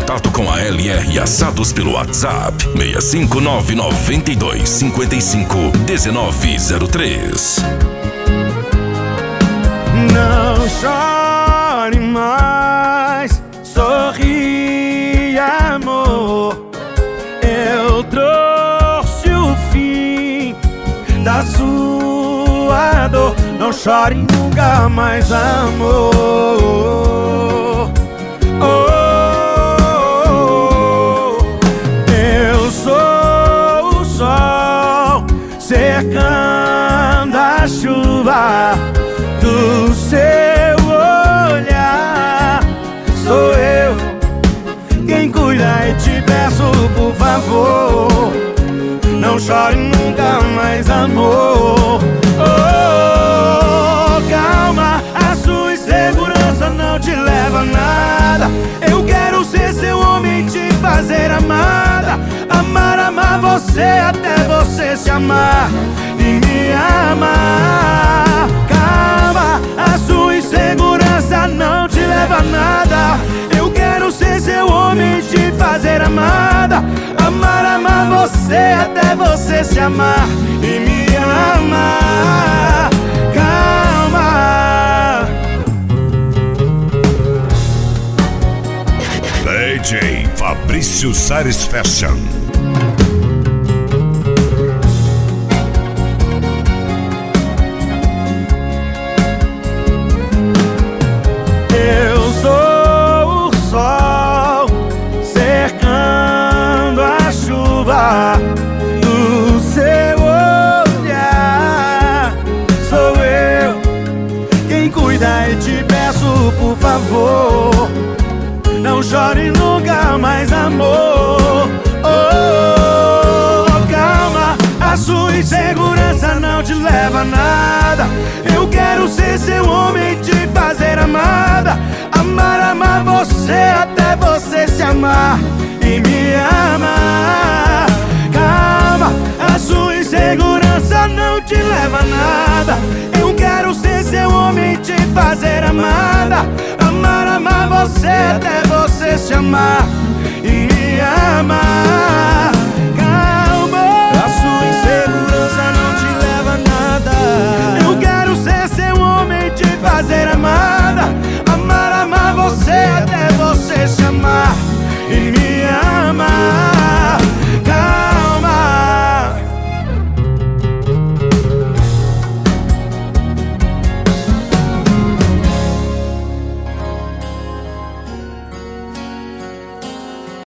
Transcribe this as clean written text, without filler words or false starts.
contato com a LR Assados pelo WhatsApp 65992551903. Não chore mais, sorri, amor. Eu trouxe o fim da sua dor. Não chore nunca mais, amor. Eu sou o sol cercando a chuva do seu olhar. Sou eu quem cuida e te peço, por favor, não chore nunca mais, amor. Calma, a sua insegurança não te leva a nada. Eu quero ser seu homem, te fazer amada. Amar você até você se amar e me amar. Calma, a sua insegurança não te leva a nada. Eu quero ser seu homem, te fazer amada. Amar você até você se amar e me amar. Calma. DJ Fabrício Satisfaction. Eu sou o sol cercando a chuva do seu olhar. Sou eu quem cuida e te peço, por favor, não chore nunca mais, amor. Calma, a sua insegurança não te leva a nada. Eu quero ser seu homem, te fazer amada. Amar você até você se amar e me amar. Calma, a sua insegurança não te leva a nada. Eu quero ser seu homem, te fazer amada. Amar você até você se amar